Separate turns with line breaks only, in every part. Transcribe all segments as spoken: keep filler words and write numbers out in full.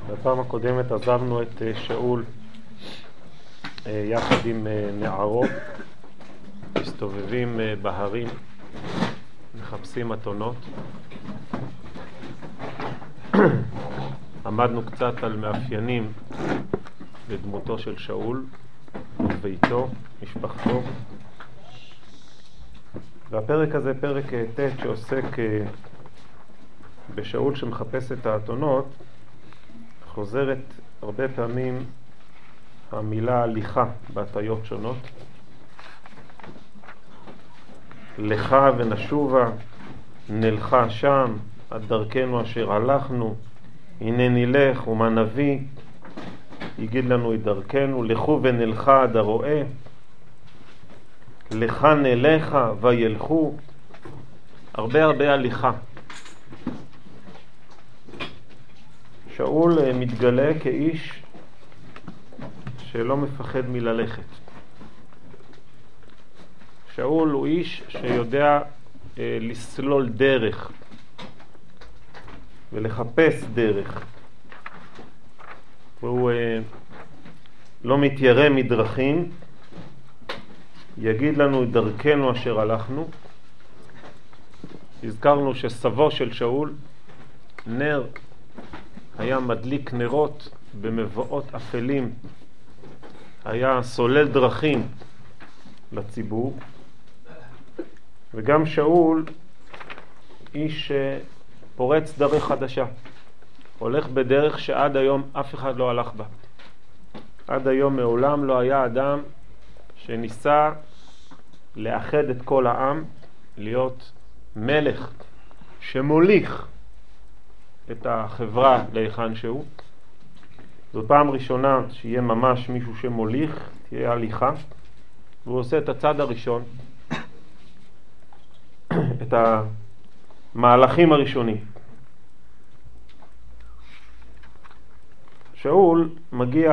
בפעם הקודמת עזבנו את שאול יחד עם נערו, מסתובבים בהרים, מחפשים אתונות. עמדנו קצת על מאפיינים לדמותו של שאול, ביתו, משפחתו. והפרק הזה פרק ט' שעוסק בשאול שמחפש את האתונות. חוזרת הרבה פעמים המילה הליכה בהטיות שונות. לך ונשובה, נלכה שם, עד דרכנו אשר הלכנו, הנה נלך ומה נביא, יגיד לנו את דרכנו, לכו ונלכה עד הרואה, לך נלכה וילכו, הרבה הרבה הליכה. שאול מתגלה כאיש שלא מפחד מללכת. שאול הוא איש שיודע אה, לסלול דרך ולחפש דרך. והוא אה, לא מתיירא מדרכים, יגיד לנו את דרכנו אשר הלכנו. הזכרנו שסבו של שאול, נר, היה מדליק נרות במבואות אפלים, היה סולל דרכים לציבור. וגם שאול איש פורץ דרך חדשה, הולך בדרך שעד היום אף אחד לא הלך בה. עד היום מעולם לא היה אדם שניסה לאחד את כל העם, להיות מלך שמוליך את החברה להיכן שהוא. זו פעם ראשונה שיהיה ממש מישהו שמוליך, תהיה הליכה, והוא עושה את הצד הראשון, את המהלכים הראשונים. שאול מגיע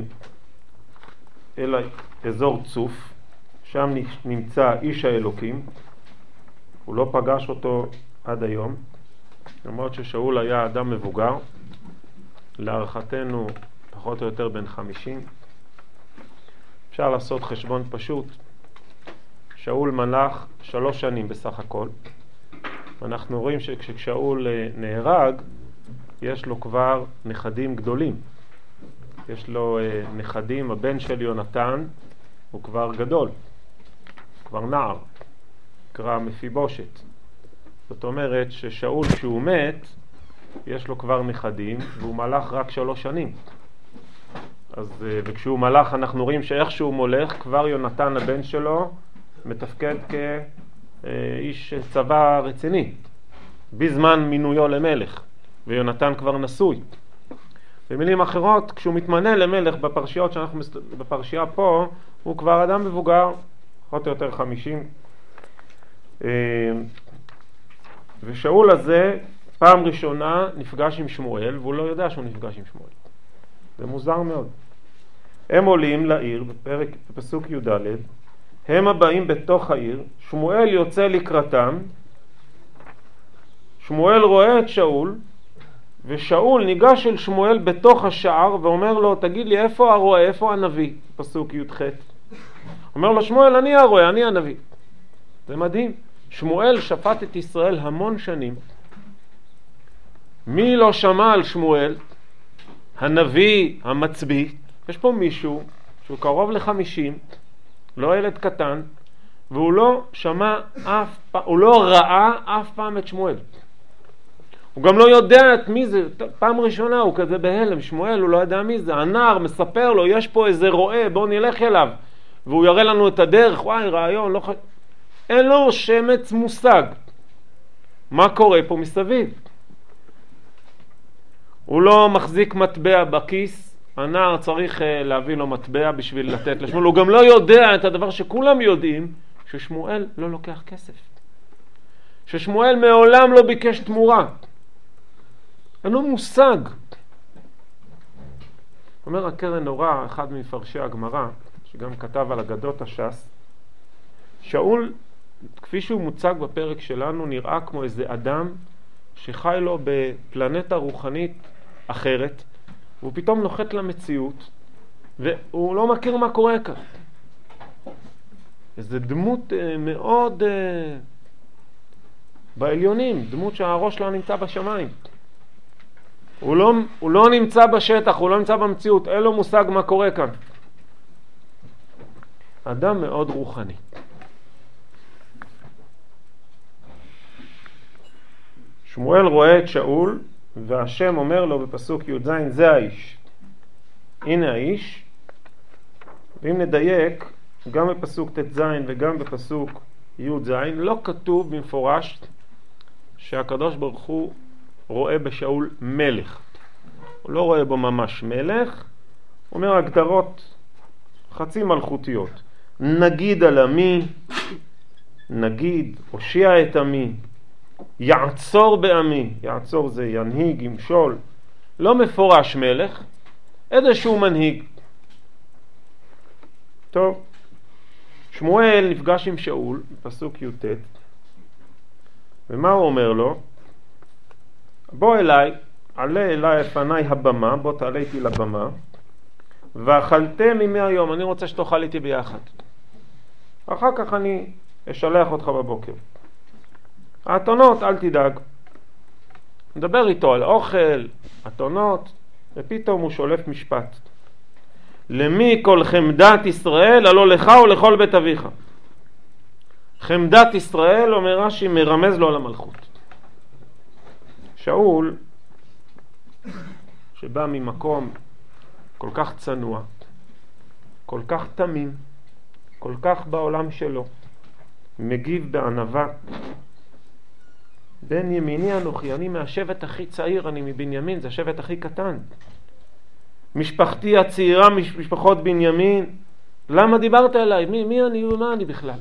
אל אזור צוף, שם נמצא איש האלוקים. הוא לא פגש אותו עד היום, למרות ששאול היה אדם מבוגר, להערכתנו פחות או יותר בן חמישים. אפשר לעשות חשבון פשוט. שאול מלך שלוש שנים בסך הכל. אנחנו רואים שכששאול נהרג, יש לו כבר נכדים גדולים. יש לו נכדים, הבן של יונתן הוא כבר גדול, כבר נער, קרא מפיבושת. זאת אומרת ששאול כשהוא מת, יש לו כבר נכדים, והוא מלך רק שלוש שנים. אז, וכשהוא מלך אנחנו רואים שאיך שהוא מולך, כבר יונתן הבן שלו מתפקד כאיש צבא רציני, בזמן מינויו למלך, ויונתן כבר נשוי. במילים אחרות, כשהוא מתמנה למלך בפרשיות שאנחנו, בפרשייה פה, הוא כבר אדם מבוגר, פחות או יותר חמישים. ושאול הזה פעם ראשונה נפגש עם שמואל, והוא לא יודע שהוא נפגש עם שמואל. זה מוזר מאוד. הם עולים לעיר, בפרק, בפסוק י' ד', הם הבאים בתוך העיר, שמואל יוצא לקראתם, שמואל רואה את שאול, ושאול ניגש אל שמואל בתוך השער ואומר לו, תגיד לי איפה הרועה, איפה הנביא? פסוק י' ח'. אומר לו שמואל, אני הרועה, אני הנביא. זה מדהים. שמואל שפט את ישראל המון שנים. מי לא שמע על שמואל? הנביא, המצביא. יש פה מישהו שהוא קרוב לחמישים, לא ילד קטן, והוא לא שמע אף פעם, הוא לא ראה אף פעם את שמואל. הוא גם לא יודע את מי זה, פעם ראשונה הוא כזה בהלם, שמואל הוא לא יודע מי זה, הנער מספר לו, יש פה איזה רועה, בוא נלך אליו, והוא יראה לנו את הדרך, וואי רעיון, לא ח... אין לו שמץ מושג מה קורה פה מסביב. הוא לא מחזיק מטבע בכיס, הנער צריך להביא לו מטבע בשביל לתת לשמואל, הוא גם לא יודע את הדבר שכולם יודעים, ששמואל לא לוקח כסף, ששמואל מעולם לא ביקש תמורה, אין לו מושג. אומר הקרן אורה, אחד מפרשי הגמרא, שגם כתב על אגדות הש"ס, שאול, כפי שהוא מוצג בפרק שלנו, נראה כמו איזה אדם שחי לו בפלנטה רוחנית אחרת, והוא פתאום נוחת למציאות, והוא לא מכיר מה קורה כאן. איזו דמות מאוד בעליונים, דמות שהראש לא נמצא בשמיים. הוא לא, הוא לא נמצא בשטח, הוא לא נמצא במציאות, אין לו מושג מה קורה כאן. אדם מאוד רוחני. שמואל רואה את שאול, והשם אומר לו בפסוק י' ז', זה האיש. הנה האיש. ואם נדייק, גם בפסוק ת' ז' וגם בפסוק י' ז', לא כתוב במפורש שהקדוש ברוך הוא רואה בשאול מלך. הוא לא רואה בו ממש מלך, הוא אומר הגדרות חצי מלכותיות. נגיד על עמי, נגיד, הושיע את עמי, יעצור בעמי, יעצור זה ינהיג, ימשול, לא מפורש מלך, איזשהו מנהיג. טוב, שמואל נפגש עם שאול, פסוק י"ט, ומה הוא אומר לו? בוא אליי, עלה אליי לפניי הבמה, בוא תעלה איתי לבמה, ואכלתם עמי היום, אני רוצה שתאכל איתי ביחד. אחר כך אני אשלח אותך בבוקר. האתונות, אל תדאג. נדבר איתו על אוכל, אתונות, ופתאום הוא שולף משפט. למי כל חמדת ישראל, הלא לך ולכל בית אביך. חמדת ישראל, אומר רש"י, מרמז לו על המלכות. שאול, שבא ממקום כל כך צנוע, כל כך תמים, כל כך בעולם שלו, מגיב בענווה. בן ימיני אנוכי, אני מהשבט הכי צעיר, אני מבנימין, זה השבט הכי קטן. משפחתי הצעירה, משפחות בנימין, למה דיברת אליי? מי, מי אני ומה אני בכלל?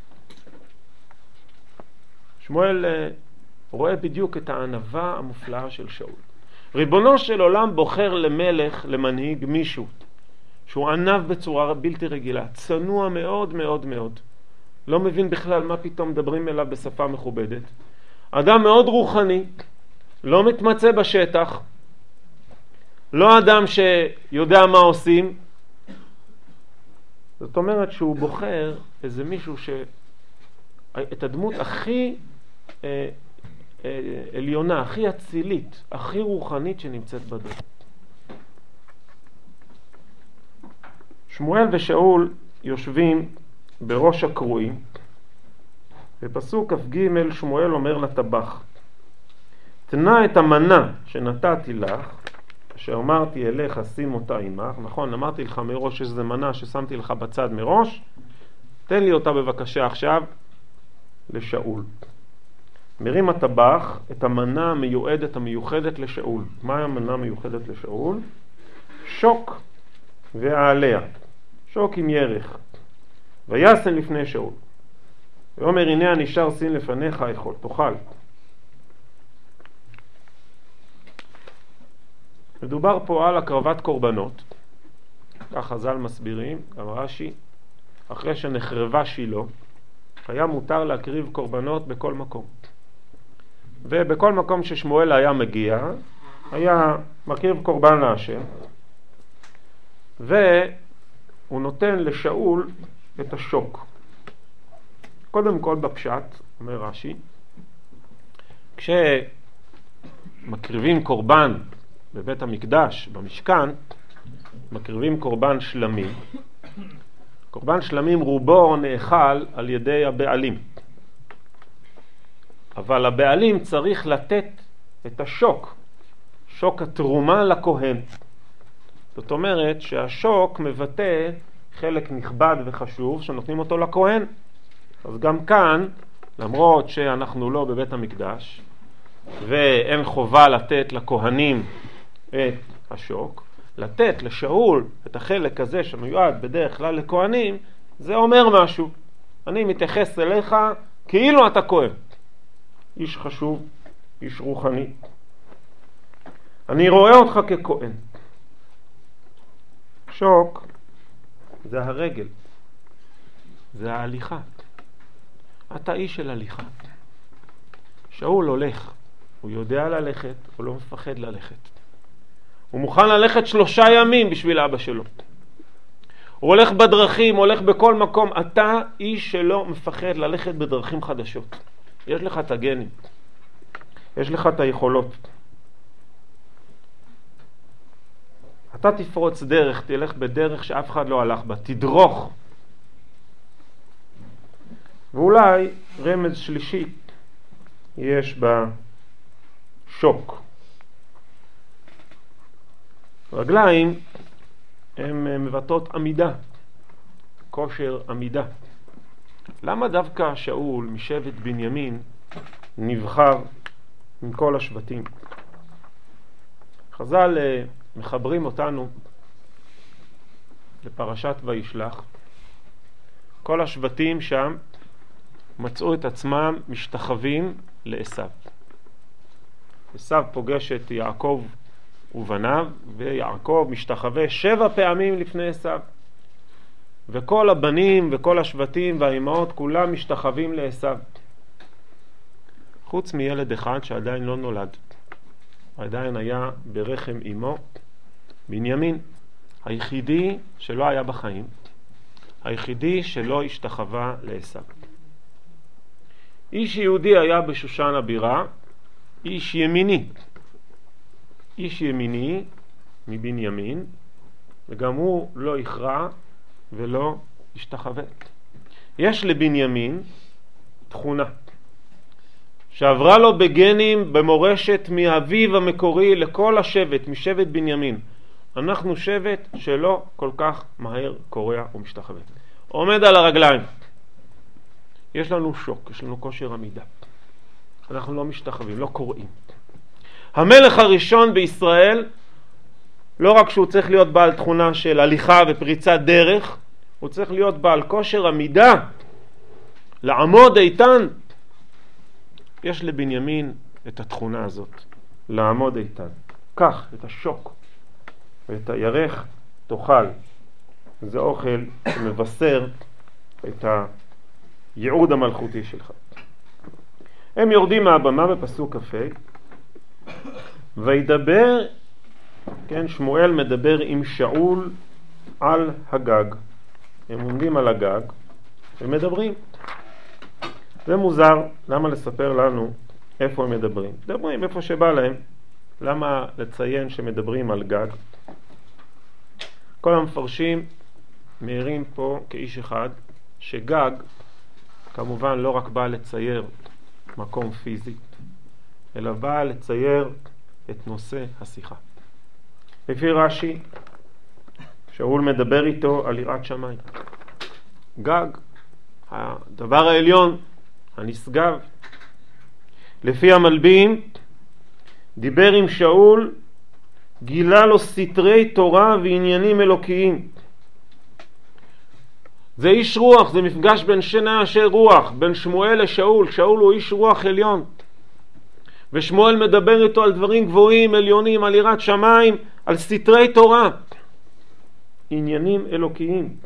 שמואל רואה בדיוק את הענווה המופלאה של שאול. ריבונו של עולם בוחר למלך, למנהיג מישהו, שהוא ענב בצורה בלתי רגילה, צנוע מאוד מאוד מאוד. לא מבין בכלל מה פתאום מדברים אליו בשפה מכובדת. אדם מאוד רוחני, לא מתמצא בשטח, לא אדם שיודע מה עושים. זאת אומרת שהוא בוחר איזה מישהו ש... את הדמות הכי אה, אה, עליונה, הכי אצילית, הכי רוחנית שנמצאת בדור. שמואל ושאול יושבים בראש הקרואים, בפסוק כ"ג שמואל אומר לטבח, תנה את המנה שנתתי לך, אשר אמרתי אליך שים אותה עמך, נכון, אמרתי לך מראש שזה מנה ששמתי לך בצד מראש, תן לי אותה בבקשה עכשיו לשאול. מרים הטבח את המנה המיועדת המיוחדת לשאול. מה המנה המיוחדת לשאול? שוק ועליה, שוק עם ירך, וישם לפני שאול. ואומר הנה הנשאר סין לפניך אכול, תאכל. מדובר פה על הקרבת קורבנות, כך חז"ל מסבירים, גם רש"י, אחרי שנחרבה שילה, היה מותר להקריב קורבנות בכל מקום. ובכל מקום ששמואל היה מגיע, היה מקריב קורבן להשם, והוא נותן לשאול את השוק. קודם כל בפשט, אומר רש"י, כשמקריבים קורבן בבית המקדש, במשכן, מקריבים קורבן שלמים. קורבן שלמים רובו נאכל על ידי הבעלים. אבל הבעלים צריך לתת את השוק, שוק התרומה לכהן. זאת אומרת שהשוק מבטא חלק נכבד וחשוב שנותנים אותו לכהן. אז גם כאן, למרות שאנחנו לא בבית המקדש, ואין חובה לתת לכהנים את השוק, לתת לשאול את החלק הזה שמיועד בדרך כלל לכהנים, זה אומר משהו. אני מתייחס אליך כאילו אתה כהן. איש חשוב, איש רוחני. אני רואה אותך ככהן. שוק זה הרגל, זה ההליכה. אתה איש של הליכה. שאול הולך, הוא יודע ללכת, הוא לא מפחד ללכת. הוא מוכן ללכת שלושה ימים בשביל אבא שלו. הוא הולך בדרכים, הולך בכל מקום. אתה איש שלא מפחד ללכת בדרכים חדשות. יש לך את הגנים. יש לך את היכולות. אתה תפרוץ דרך, תלך בדרך שאף אחד לא הלך בה. תדרוך. ואולי רמז שלישי יש בה שוק. רגליים הן מבטאות עמידה, כושר עמידה. למה דווקא שאול משבט בנימין נבחר מכל השבטים? חז"ל מחברים אותנו לפרשת וישלח. כל השבטים שם מצאו את עצמם משתחווים לעשיו. עשיו פוגש את יעקב ובניו, ויעקב משתחווה שבע פעמים לפני עשיו. וכל הבנים וכל השבטים והאימהות כולם משתחווים לעשיו. חוץ מילד אחד שעדיין לא נולד. עדיין היה ברחם אמו, בנימין, היחידי שלא היה בחיים, היחידי שלא השתחווה לעשיו. איש יהודי היה בשושן הבירה, איש ימיני. איש ימיני מבנימין, וגם הוא לא הכרע ולא השתחווה. יש לבנימין תכונה שעברה לו בגנים, במורשת מאביו המקורי לכל השבט, משבט בנימין. אנחנו שבט שלא כל כך מהר קורע ומשתחווה. עומד על הרגליים. יש לנו שוק, יש לנו כושר עמידה. אנחנו לא משתחווים, לא קוראים. המלך הראשון בישראל, לא רק שהוא צריך להיות בעל תכונה של הליכה ופריצת דרך, הוא צריך להיות בעל כושר עמידה, לעמוד איתן. יש לבנימין את התכונה הזאת, לעמוד איתן. קח את השוק ואת הירך תאכל. זה אוכל שמבשר את הייעוד המלכותי שלך. הם יורדים מהבמה בפסוק כ"ה, וידבר, כן, שמואל מדבר עם שאול על הגג. הם עומדים על הגג ומדברים. זה מוזר, למה לספר לנו איפה הם מדברים? מדברים איפה שבא להם. למה לציין שמדברים על גג? כל המפרשים מאירים פה כאיש אחד שגג כמובן לא רק בא לצייר מקום פיזי, אלא בא לצייר את נושא השיחה. לפי רש"י, שאול מדבר איתו על יראת שמיים. גג, הדבר העליון, הנשגב. לפי המלבים, דיבר עם שאול, גילה לו סתרי תורה ועניינים אלוקיים. זה איש רוח, זה מפגש בין שני אנשי רוח, בין שמואל לשאול. שאול הוא איש רוח עליון. ושמואל מדבר איתו על דברים גבוהים, עליונים, על יראת שמיים, על סתרי תורה. עניינים אלוקיים.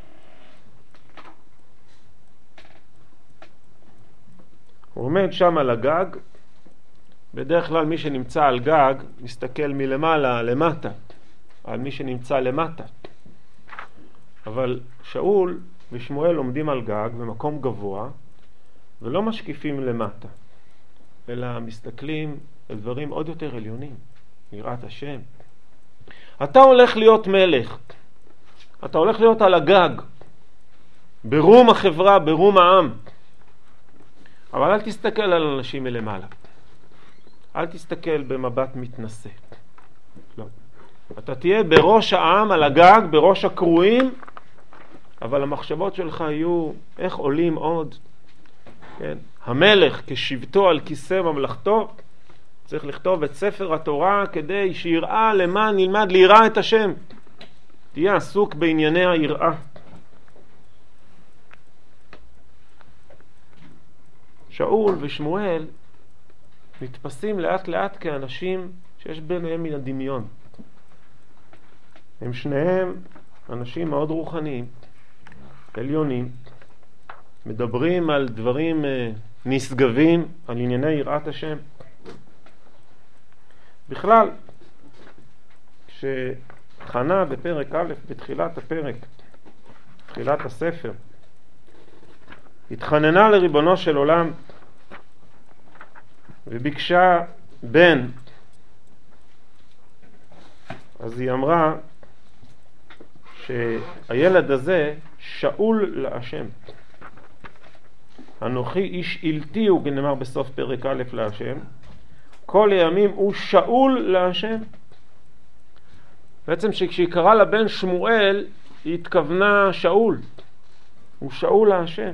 הוא עומד שם על הגג. בדרך כלל מי שנמצא על גג מסתכל מלמעלה למטה, על מי שנמצא למטה. אבל שאול ושמואל עומדים על גג במקום גבוה ולא משקיפים למטה, אלא מסתכלים על דברים עוד יותר עליונים, יראת השם. אתה הולך להיות מלך, אתה הולך להיות על הגג, ברום החברה, ברום העם. אבל אל תסתכל על אנשים מלמעלה. אל תסתכל במבט מתנשא. לא. אתה תהיה בראש העם, על הגג, בראש הקרואים, אבל המחשבות שלך יהיו איך עולים עוד. כן? המלך כשבטו על כיסא ממלכתו, צריך לכתוב את ספר התורה כדי שיראה למען נלמד ליראה את השם. תהיה עסוק בענייני היראה. שאול ושמואל נתפסים לאט לאט כאנשים שיש ביניהם מן הדמיון. הם שניהם אנשים מאוד רוחניים, עליונים, מדברים על דברים נשגבים, על ענייני יראת השם. בכלל, שחנה בפרק א', בתחילת הפרק, תחילת הספר, התחננה לריבונו של עולם וביקשה בן. אז היא אמרה שהילד הזה שאול להשם. אנוכי איש אילתי, הוא נאמר בסוף פרק א' להשם. כל הימים הוא שאול להשם. בעצם שכשהיא קראה לבן שמואל, היא התכוונה שאול. הוא שאול להשם.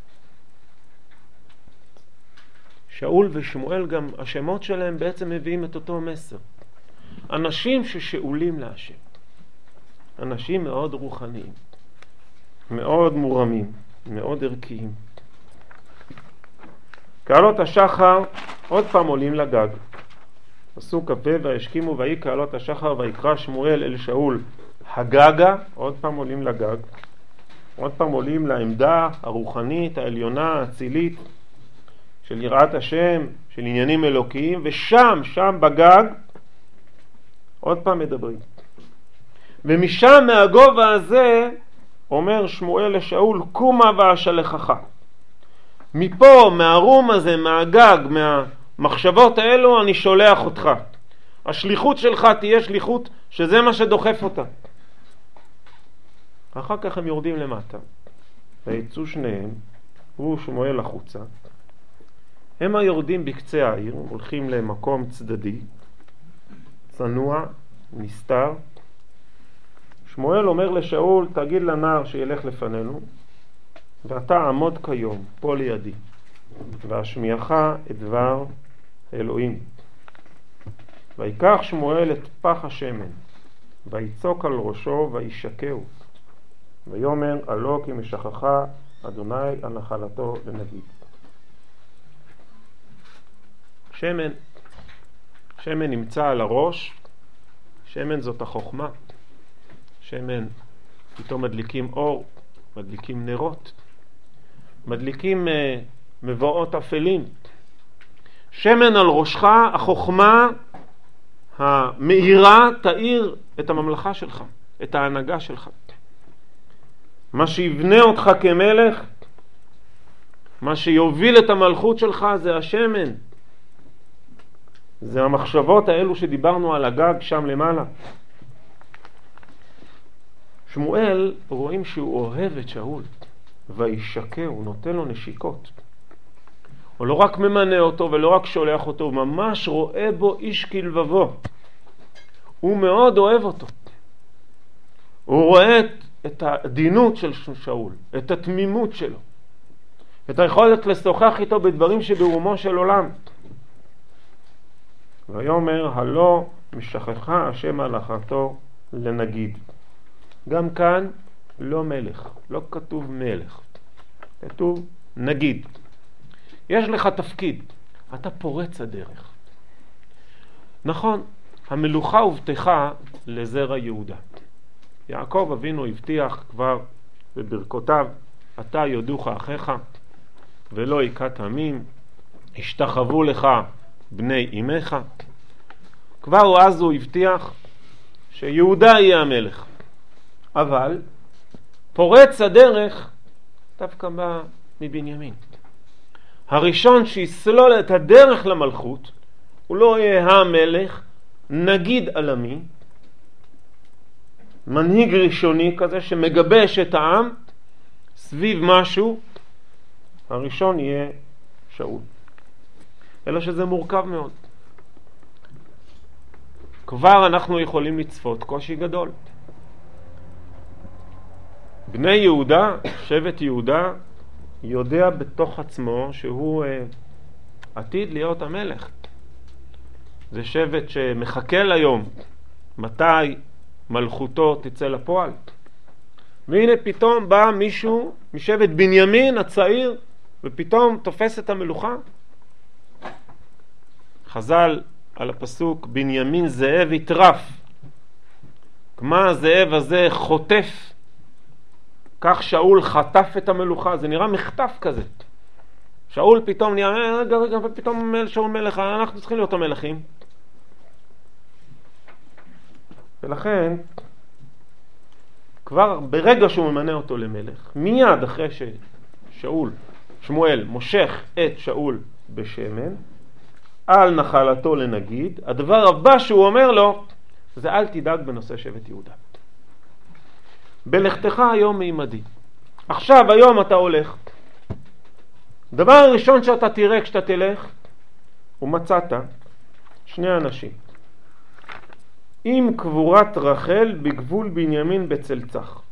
שאול ושמואל, גם השמות שלהם בעצם מביאים את אותו מסר. אנשים ששאולים להשם. אנשים מאוד רוחניים, מאוד מורמים, מאוד ערכיים. קהלות השחר עוד פעם עולים לגג. פסוק כ"ה, וישכימו ויהי קהלות השחר ויקרא שמואל אל שאול הגגה. עוד פעם עולים לגג. עוד פעם עולים לעמדה הרוחנית, העליונה, האצילית, של יראת השם, של עניינים אלוקיים, ושם, שם בגג, עוד פעם מדברים. ומשם, מהגובה הזה, אומר שמואל לשאול, קומה ואשלחך. מפה, מהרום הזה, מהגג, מהמחשבות האלו, אני שולח אותך. השליחות שלך תהיה שליחות שזה מה שדוחף אותה. אחר כך הם יורדים למטה. ויצאו שניהם, הוא שמואל החוצה. הם היורדים בקצה העיר, הולכים למקום צדדי, צנוע, נסתר. שמואל אומר לשאול, תגיד לנער שילך לפנינו, ואתה עמוד כיום, פה לידי, והשמיעך את דבר האלוהים. ויקח שמואל את פח השמן, ויצוק על ראשו וישקהו, ויאמר הלא כי משכחה אדוני על נחלתו לנגיד. שמן, שמן נמצא על הראש, שמן זאת החוכמה. שמן, פתאום מדליקים אור, מדליקים נרות, מדליקים uh, מבואות אפלים. שמן על ראשך, החוכמה המאירה תאיר את הממלכה שלך, את ההנהגה שלך. מה שיבנה אותך כמלך, מה שיוביל את המלכות שלך זה השמן. זה המחשבות האלו שדיברנו על הגג שם למעלה. שמואל, רואים שהוא אוהב את שאול, וישקה, הוא נותן לו נשיקות. הוא לא רק ממנה אותו ולא רק שולח אותו, הוא ממש רואה בו איש כלבבו. הוא מאוד אוהב אותו. הוא רואה את, את העדינות של שאול, את התמימות שלו, את היכולת לשוחח איתו בדברים שברומו של עולם. ויאמר הלא משכחה השם הלכתו לנגיד. גם כאן לא מלך, לא כתוב מלך, כתוב נגיד. יש לך תפקיד, אתה פורץ הדרך. נכון, המלוכה הובטחה לזרע יהודה. יעקב אבינו הבטיח כבר בברכותיו, אתה יודוך אחיך ולא יקט עמים, השתחוו לך בני אמך. כבר אז הוא הבטיח שיהודה יהיה המלך. אבל פורץ הדרך דווקא בא מבנימין. הראשון שיסלול את הדרך למלכות, הוא לא יהיה המלך, נגיד עלמי, מנהיג ראשוני כזה שמגבש את העם סביב משהו. הראשון יהיה שאול. אלא שזה מורכב מאוד. כבר אנחנו יכולים לצפות קושי גדול. בני יהודה, שבט יהודה, יודע בתוך עצמו שהוא אה, עתיד להיות המלך. זה שבט שמחכה ליום מתי מלכותו תצא לפועל. והנה פתאום בא מישהו משבט בנימין הצעיר ופתאום תופס את המלוכה. חז"ל על הפסוק בנימין זאב יטרף. כמו הזאב הזה חוטף, כך שאול חטף את המלוכה. זה נראה מחטף כזה. שאול פתאום נראה, רגע רגע, ופתאום שאול מלך, אנחנו צריכים להיות המלכים. ולכן, כבר ברגע שהוא ממנה אותו למלך, מיד אחרי ששאול, שמואל, מושך את שאול בשמן, על נחלתו לנגיד, הדבר הבא שהוא אומר לו, זה אל תדאג בנושא שבט יהודה. בלכתך היום מעמדי. עכשיו, היום אתה הולך. דבר הראשון שאתה תראה כשאתה תלך, ומצאת שני אנשים. עם קבורת רחל בגבול בנימין בצלצח.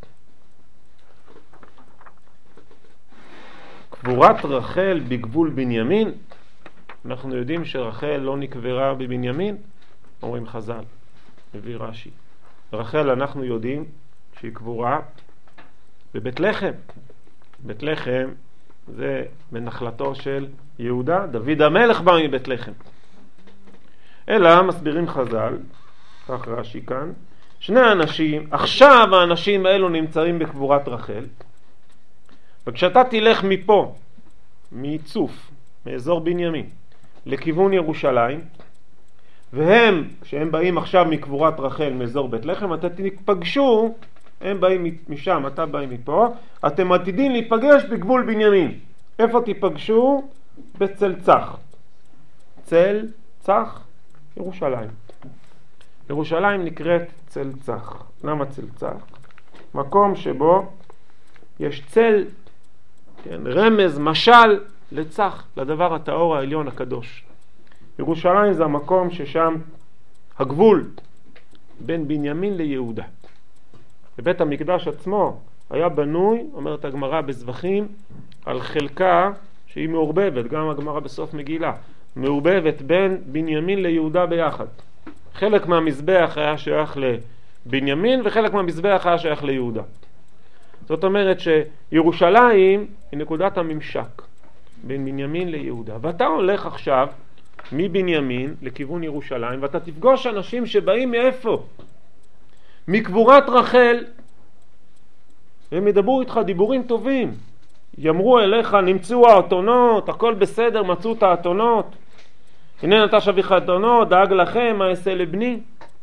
קבורת רחל בגבול בנימין, אנחנו יודעים שרחל לא נקברה בבנימין, אומרים חז"ל, מביא רש"י. רחל אנחנו יודעים שהיא קבורה בבית לחם. בית לחם זה בנחלתו של יהודה, דוד המלך בא מבית לחם. אלא מסבירים חז"ל, כך רש"י כאן, שני אנשים, עכשיו האנשים האלו נמצאים בקבורת רחל, וכשאתה תלך מפה, מצוף, מאזור בנימין, לכיוון ירושלים, והם, שהם באים עכשיו מקבורת רחל מאזור בית לחם, אתה תפגשו, הם באים משם, אתה בא מפה, אתם עתידים להיפגש בגבול בנימין. איפה תיפגשו? בצלצח. צל, צח, ירושלים. ירושלים נקראת צלצח. למה צלצח? מקום שבו יש צל, כן, רמז, משל, לצח, לדבר הטהור העליון הקדוש. ירושלים זה המקום ששם הגבול בין בנימין ליהודה. בבית המקדש עצמו היה בנוי, אומרת הגמרא בזבחים, על חלקה שהיא מעורבבת, גם הגמרא בסוף מגילה, מעורבבת בין בנימין ליהודה ביחד. חלק מהמזבח היה שייך לבנימין וחלק מהמזבח היה שייך ליהודה. זאת אומרת שירושלים היא נקודת הממשק בין בנימין ליהודה. ואתה הולך עכשיו מבנימין לכיוון ירושלים, ואתה תפגוש אנשים שבאים מאיפה? מקבורת רחל. הם ידברו איתך דיבורים טובים. יאמרו אליך, נמצאו האתונות, הכל בסדר, מצאו את האתונות. הנה נטש אביך האתונות, דאג לכם, מה אעשה לבני?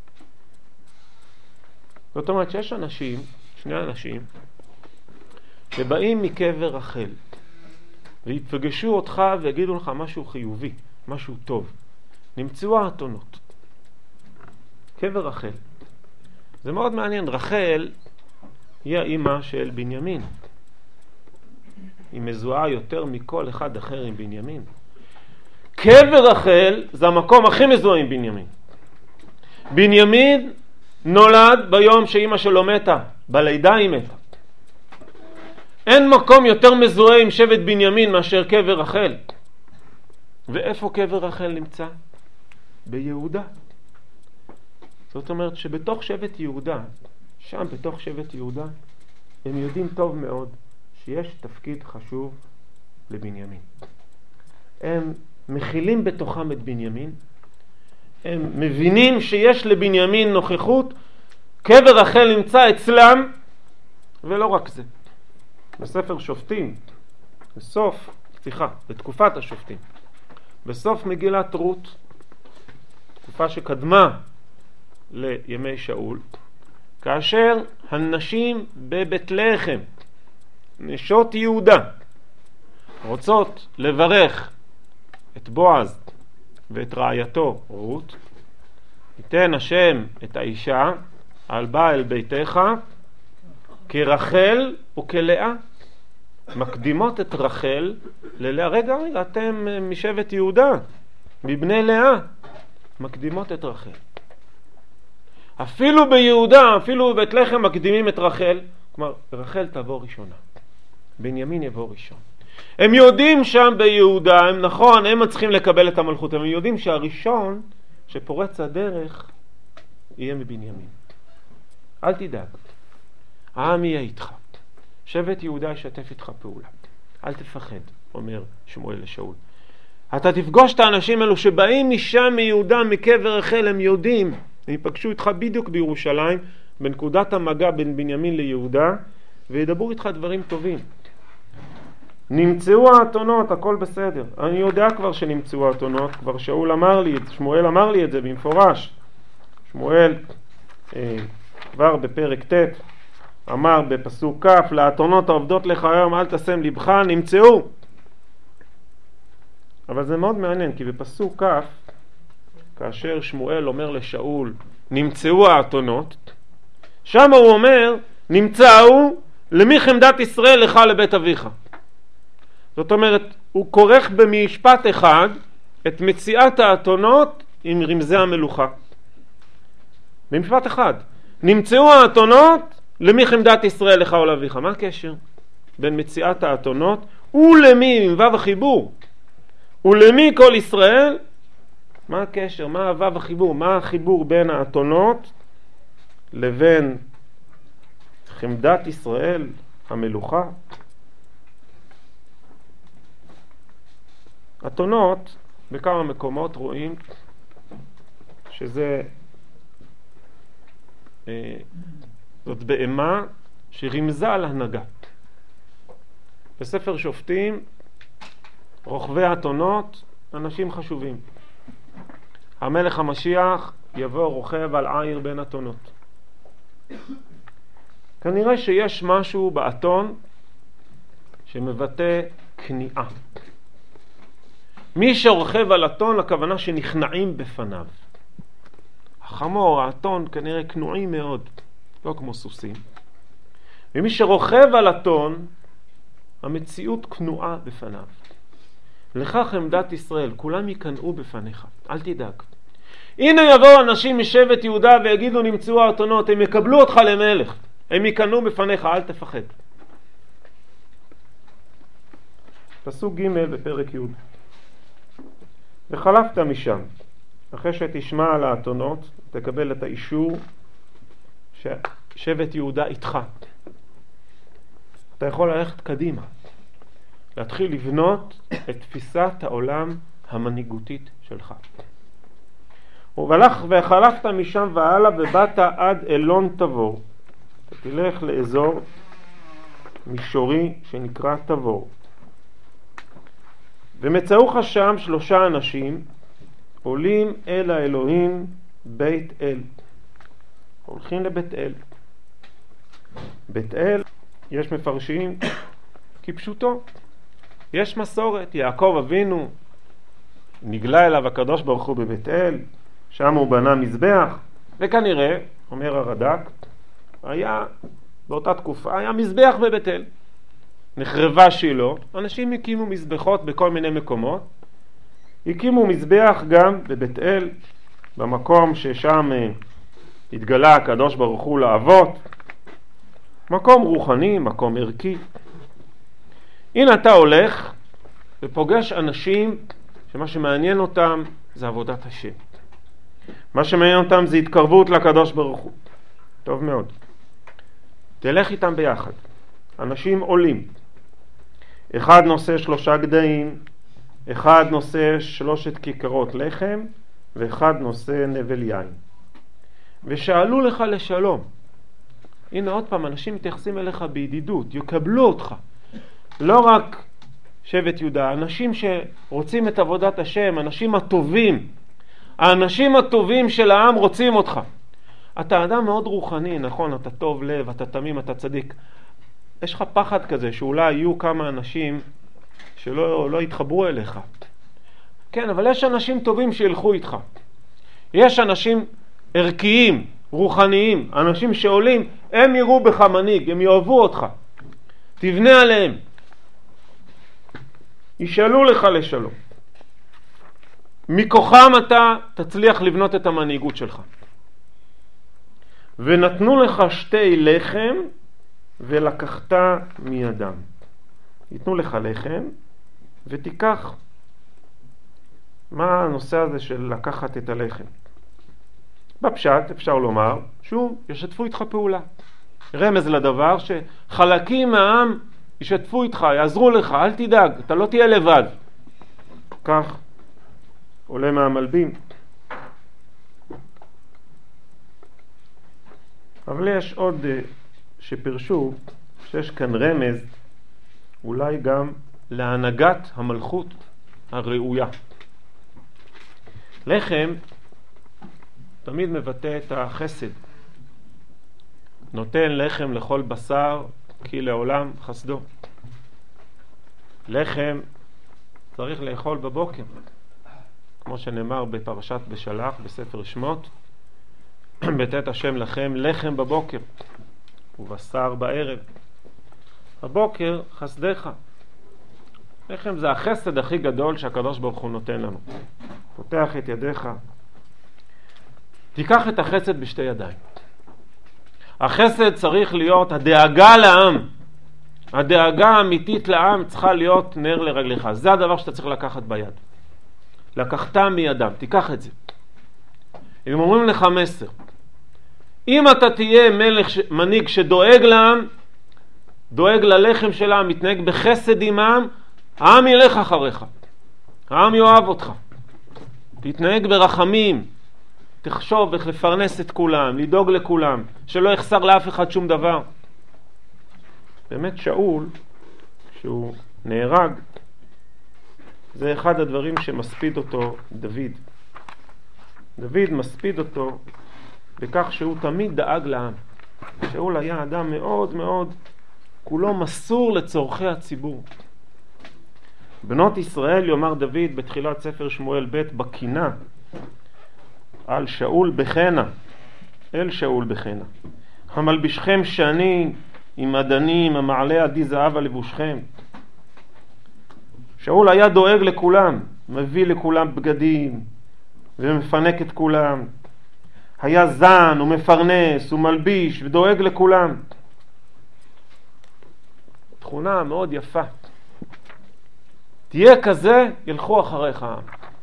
זאת אומרת שיש אנשים, שני אנשים, שבאים מקבר רחל, ויפגשו אותך ויגידו לך משהו חיובי, משהו טוב. נמצאו האתונות. קבר רחל. זה מאוד מעניין. רחל היא האמא של בנימין. היא מזוהה יותר מכל אחד אחר עם בנימין. קבר רחל זה המקום הכי מזוהה עם בנימין. בנימין נולד ביום שאמא שלו מתה, בלידה היא מתה. אין מקום יותר מזוהה עם שבט בנימין מאשר קבר רחל. ואיפה קבר רחל נמצא? ביהודה. זאת אומרת שבתוך שבט יהודה, שם בתוך שבט יהודה, הם יודעים טוב מאוד שיש תפקיד חשוב לבנימין. הם מכילים בתוכם את בנימין, הם מבינים שיש לבנימין נוכחות, קבר רחל נמצא אצלם, ולא רק זה. בספר שופטים, בסוף, סליחה, בתקופת השופטים, בסוף מגילת רות, תקופה שקדמה לימי שאול, כאשר הנשים בבית לחם, נשות יהודה, רוצות לברך את בועז ואת רעייתו רות, ייתן השם את האישה על בעל ביתך כרחל וכלאה. מקדימות את רחל ללאה. רגע, רגע, אתם משבט יהודה, מבני לאה. מקדימות את רחל. אפילו ביהודה, אפילו בבית לחם מקדימים את רחל. כלומר, רחל תבוא ראשונה. בנימין יבוא ראשון. הם יודעים שם ביהודה, הם נכון, הם צריכים לקבל את המלכות. הם יודעים שהראשון שפורץ הדרך יהיה מבנימין. אל תדאג. העם יהיה איתך. שבט יהודה ישתף איתך פעולה. אל תפחד, אומר שמואל לשאול. אתה תפגוש את האנשים האלו שבאים משם מיהודה, מקבר רחל, הם יודעים. הם ייפגשו איתך בדיוק בירושלים, בנקודת המגע בין בנימין ליהודה, וידברו איתך דברים טובים. נמצאו האתונות, הכל בסדר. אני יודע כבר שנמצאו האתונות, כבר שאול אמר לי, שמואל אמר לי את זה במפורש. שמואל כבר בפרק ט' אמר בפסוק כ' לאתונות העובדות לך היום אל תשם לבך, נמצאו. אבל זה מאוד מעניין, כי בפסוק כ' כאשר שמואל אומר לשאול נמצאו האתונות, שם הוא אומר נמצאו למי חמדת ישראל לך לבית אביך. זאת אומרת, הוא כורך במשפט אחד את מציאת האתונות עם רמזי המלוכה. במשפט אחד. נמצאו האתונות למי חמדת ישראל לך ולאביך. מה הקשר בין מציאת האתונות ולמי, עם וו החיבור, ולמי כל ישראל? מה הקשר? מה וו החיבור? מה החיבור בין האתונות לבין חמדת ישראל המלוכה? אתונות בכמה מקומות רואים שזה אה, זאת בהמה שרמזה על הנהגה. בספר שופטים רוכבי האתונות אנשים חשובים. המלך המשיח יבוא רוכב על עיר בין אתונות. כנראה שיש משהו באתון שמבטא כניעה. מי שרוכב על אתון, הכוונה שנכנעים בפניו. החמור, האתון, כנראה כנועים מאוד, לא כמו סוסים. ומי שרוכב על אתון, המציאות כנועה בפניו. לכך עמדת ישראל, כולם יקנאו בפניך, אל תדאג. הנה יבואו אנשים משבט יהודה ויגידו נמצאו האתונות, הם יקבלו אותך למלך, הם יקנאו בפניך, אל תפחד. פסוק ג' בפרק י' וחלפת משם, אחרי שתשמע על האתונות, תקבל את האישור ששבט יהודה איתך. אתה יכול ללכת קדימה, להתחיל לבנות את תפיסת העולם המנהיגותית שלך. ובלך וחלפת משם והלאה ובאת עד אלון תבור. אתה תלך לאזור מישורי שנקרא תבור. ומצאוך שם שלושה אנשים עולים אל האלוהים בית אל. הולכים לבית אל. בית אל יש מפרשים כפשוטו. יש מסורת, יעקב אבינו נגלה אליו הקדוש ברוך הוא בבית אל, שם הוא בנה מזבח, וכנראה, אומר הרד"ק, היה באותה תקופה, היה מזבח בבית אל. נחרבה שילה, אנשים הקימו מזבחות בכל מיני מקומות, הקימו מזבח גם בבית אל, במקום ששם התגלה הקדוש ברוך הוא לאבות, מקום רוחני, מקום ערכי. הנה אתה הולך ופוגש אנשים שמה שמעניין אותם זה עבודת השם. מה שמעניין אותם זה התקרבות לקדוש ברוך הוא. טוב מאוד. תלך איתם ביחד. אנשים עולים. אחד נושא שלושה גדיים, אחד נושא שלושת כיכרות לחם, ואחד נושא נבל יין. ושאלו לך לשלום. הנה עוד פעם, אנשים מתייחסים אליך בידידות, יקבלו אותך. לא רק שבט יהודה, אנשים שרוצים את עבודת השם, אנשים הטובים, האנשים הטובים של העם רוצים אותך. אתה אדם מאוד רוחני, נכון, אתה טוב לב, אתה תמים, אתה צדיק. יש לך פחד כזה שאולי יהיו כמה אנשים שלא לא יתחברו אליך. כן, אבל יש אנשים טובים שילכו איתך. יש אנשים ערכיים, רוחניים, אנשים שעולים, הם יראו בך מנהיג, הם יאהבו אותך. תבנה עליהם. ישאלו לך לשלום. מכוחם אתה תצליח לבנות את המנהיגות שלך. ונתנו לך שתי לחם ולקחת מידם. ייתנו לך לחם ותיקח. מה הנושא הזה של לקחת את הלחם? בפשט אפשר לומר, שוב, ישתפו איתך פעולה. רמז לדבר שחלקים מהעם ישתפו איתך, יעזרו לך, אל תדאג, אתה לא תהיה לבד. כך עולה מהמלבים. אבל יש עוד שפרשו שיש כאן רמז אולי גם להנהגת המלכות הראויה. לחם תמיד מבטא את החסד, נותן לחם לכל בשר, כי לעולם חסדו. לחם צריך לאכול בבוקר, כמו שנאמר בפרשת בשלח, בספר שמות, בתת השם לכם לחם בבוקר, ובשר בערב. הבוקר חסדך. לחם זה החסד הכי גדול שהקדוש ברוך הוא נותן לנו. פותח את ידיך. תיקח את החסד בשתי ידיים. החסד צריך להיות הדאגה לעם. הדאגה האמיתית לעם צריכה להיות נר לרגליך. זה הדבר שאתה צריך לקחת ביד. לקחת מידם. תיקח את זה. הם אומרים לך מסר. אם אתה תהיה מלך, מנהיג שדואג לעם, דואג ללחם של העם, מתנהג בחסד עם העם, העם ילך אחריך. העם יאהב אותך. תתנהג ברחמים. תחשוב איך לפרנס את כולם, לדאוג לכולם, שלא יחסר לאף אחד שום דבר. באמת שאול, שהוא נהרג, זה אחד הדברים שמספיד אותו דוד. דוד מספיד אותו בכך שהוא תמיד דאג לעם. שאול היה אדם מאוד מאוד, כולו מסור לצורכי הציבור. בנות ישראל, יאמר דוד בתחילת ספר שמואל ב' בקינה, על שאול בחנה, אל שאול בחנה. המלבישכם שני עם אדנים, המעלה עדי זהב על לבושכם. שאול היה דואג לכולם, מביא לכולם בגדים, ומפנק את כולם. היה זן ומפרנס ומלביש ודואג לכולם. תכונה מאוד יפה. תהיה כזה, ילכו אחריך העם.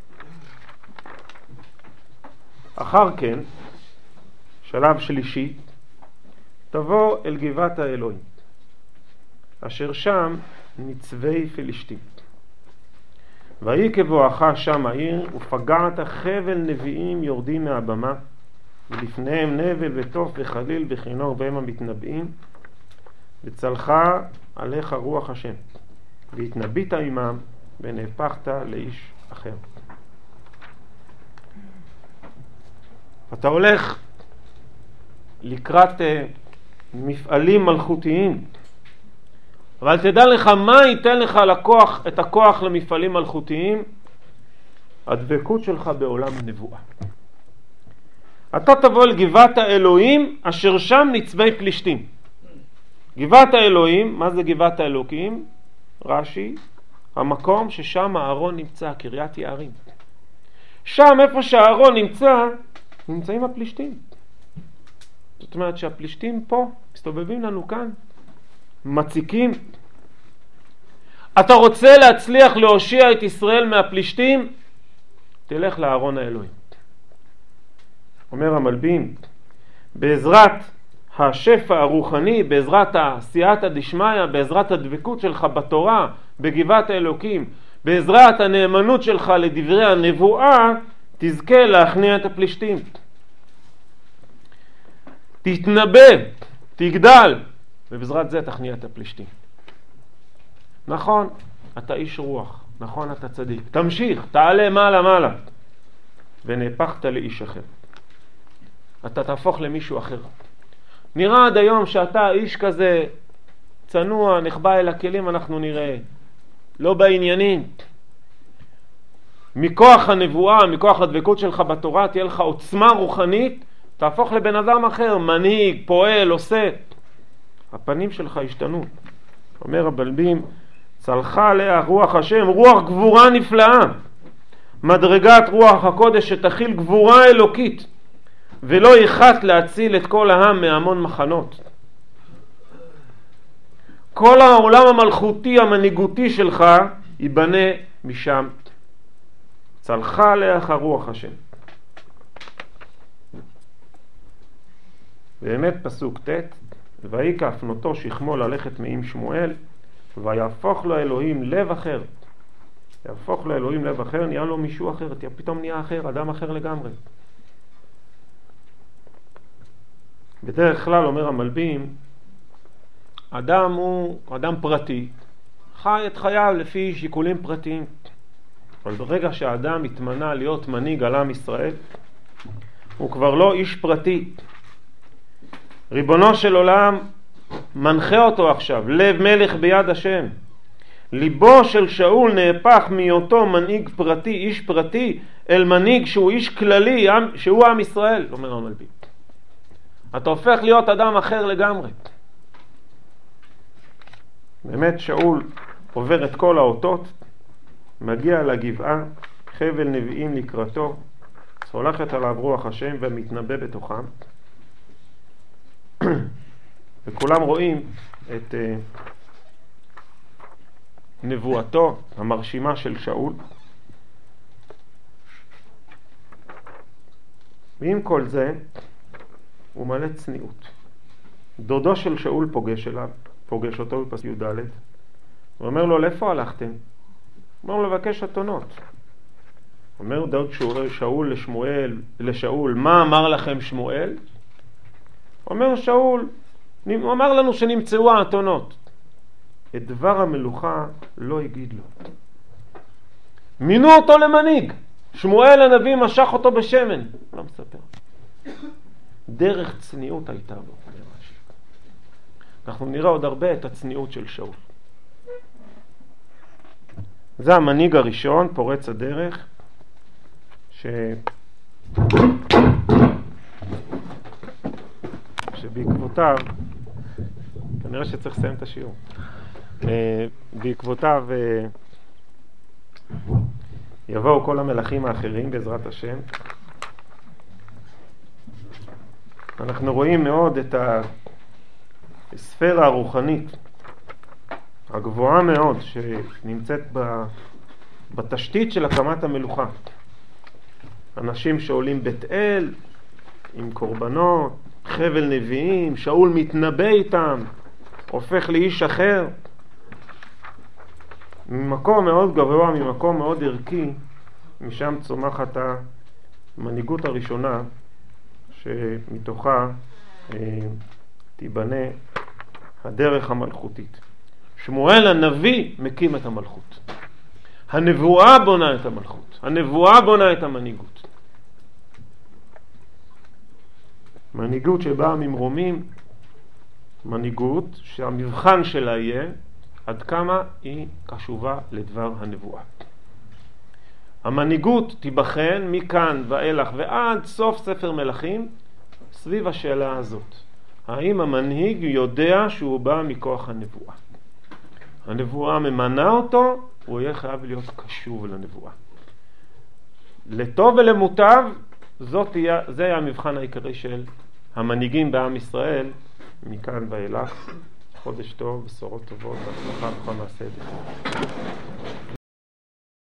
אחר כן, שלב שלישי, תבוא אל גבעת האלוהים, אשר שם נצבי פלישתים. ויהי כבואך שם העיר, ופגעת חבל נביאים יורדים מהבמה, ולפניהם נבל וטוף וחליל וכינור בהם המתנבאים, וצלחה עליך רוח השם, והתנבאת עמם, ונהפכת לאיש אחר. אתה הולך לקראת מפעלים מלכותיים, אבל תדע לך מה ייתן לך לכוח, את הכוח למפעלים מלכותיים? הדבקות שלך בעולם הנבואה. אתה תבוא לגבעת האלוהים אשר שם נצבי פלישתים. גבעת האלוהים, מה זה גבעת האלוקים? רש"י, המקום ששם הארון נמצא, קריית יערים. שם איפה שהארון נמצא, נמצאים הפלישתים. זאת אומרת שהפלישתים פה מסתובבים לנו כאן, מציקים. אתה רוצה להצליח להושיע את ישראל מהפלישתים? תלך לארון האלוהים. אומר המלבים, בעזרת השפע הרוחני, בעזרת הסייעתא דשמיא, בעזרת הדבקות שלך בתורה, בגבעת האלוקים, בעזרת הנאמנות שלך לדברי הנבואה, תזכה להכניע את הפלישתים. תתנבא, תגדל, ובעזרת זה תכניע את הפלישתים. נכון, אתה איש רוח, נכון, אתה צדיק. תמשיך, תעלה מעלה מעלה, ונהפכת לאיש אחר. אתה תהפוך למישהו אחר. נראה עד היום שאתה איש כזה צנוע, נחבא אל הכלים, אנחנו נראה לא בעניינים. מכוח הנבואה, מכוח הדבקות שלך בתורה, תהיה לך עוצמה רוחנית, תהפוך לבן אדם אחר, מנהיג, פועל, עושה. הפנים שלך השתנו. אומר הבלבים, צלחה עליה רוח השם, רוח גבורה נפלאה, מדרגת רוח הקודש שתכיל גבורה אלוקית, ולא יחת להציל את כל העם מהמון מחנות. כל העולם המלכותי המנהיגותי שלך ייבנה משם. צלחה עליך רוח השם. באמת פסוק ט', ויהי כהפנותו שכמו ללכת מעם שמואל, ויהפוך לו אלוהים לב אחר. יהפוך לו אלוהים לב אחר, נהיה לו מישהו אחר, פתאום נהיה אחר, אדם אחר לגמרי. בדרך כלל אומר המלבים, אדם הוא אדם פרטי, חי את חייו לפי שיקולים פרטיים. אבל ברגע שהאדם התמנה להיות מנהיג על עם ישראל, הוא כבר לא איש פרטי. ריבונו של עולם מנחה אותו עכשיו, לב מלך ביד השם. ליבו של שאול נהפך מאותו מנהיג פרטי, איש פרטי, אל מנהיג שהוא איש כללי, שהוא עם ישראל, אומר המלביב. אתה הופך להיות אדם אחר לגמרי. באמת שאול עובר את כל האותות, מגיע לגבעה, חבל נביאים לקראתו, הולכת עליו רוח השם ומתנבא בתוכם. וכולם רואים את uh, נבואתו המרשימה של שאול. ועם כל זה הוא מלא צניעות. דודו של שאול פוגש אליו, פוגש אותו בפסוק י"ד, ואומר לו, לאיפה הלכתם? אומר לו, לבקש אתונות. אומר דוד שאול לשמואל, לשאול, מה אמר לכם שמואל? אומר שאול, הוא אמר לנו שנמצאו האתונות. את דבר המלוכה לא הגיד לו. מינו אותו למנהיג. שמואל הנביא משך אותו בשמן. לא מספר. דרך צניעות הייתה בו. אנחנו נראה עוד הרבה את הצניעות של שאול. זה המנהיג הראשון, פורץ הדרך, ש... שבעקבותיו, כנראה שצריך לסיים את השיעור, בעקבותיו יבואו כל המלכים האחרים בעזרת השם. אנחנו רואים מאוד את הספירה הרוחנית הגבוהה מאוד שנמצאת בתשתית של הקמת המלוכה. אנשים שעולים בית אל עם קורבנות, חבל נביאים, שאול מתנבא איתם, הופך לאיש אחר. ממקום מאוד גבוה, ממקום מאוד ערכי, משם צומחת המנהיגות הראשונה שמתוכה אה, תיבנה הדרך המלכותית. שמואל הנביא מקים את המלכות. הנבואה בונה את המלכות. הנבואה בונה את המנהיגות. מנהיגות שבאה ממרומים, מנהיגות שהמבחן שלה יהיה עד כמה היא קשובה לדבר הנבואה. המנהיגות תיבחן מכאן ואילך ועד סוף ספר מלכים סביב השאלה הזאת. האם המנהיג יודע שהוא בא מכוח הנבואה? הנבואה ממנה אותו, הוא יהיה חייב להיות קשוב לנבואה. לטוב ולמוטב, זאת יהיה, זה היה המבחן העיקרי של המנהיגים בעם ישראל, מכאן ואילך. חודש טוב, בשורות טובות, בהצלחה בכל מעשה.